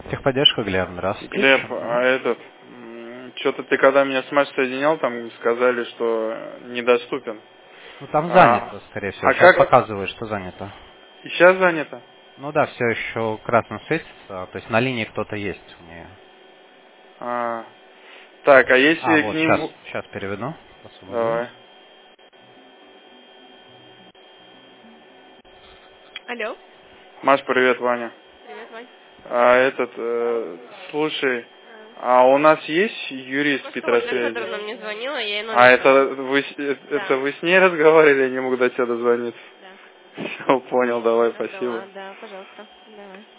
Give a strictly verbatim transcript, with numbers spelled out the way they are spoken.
Техподдержка, Глеб, здравствуйте. Глеб, а этот, что-то ты когда меня с Маш соединял, там сказали, что недоступен. Ну там А, занято, скорее всего. а Сейчас как? показывает, что занято. И сейчас занято? Ну да, все еще красным светится, то есть на линии кто-то есть у нее. А, так, а А, если к вот, сейчас, ним... сейчас переведу. Освобожу. Давай. Алло. Маш, привет, Ваня. Привет, Вань. А этот, э, слушай, А. а у нас есть юрист Только что Ольга Петросвязи? Федоровна мне звонила, я ей номер А это дала. вы, с- э, Да. это вы с ней разговаривали, я не могу до тебя дозвониться? Да. Все, понял, Я ей давай, номер спасибо. дала. Да, пожалуйста. Давай.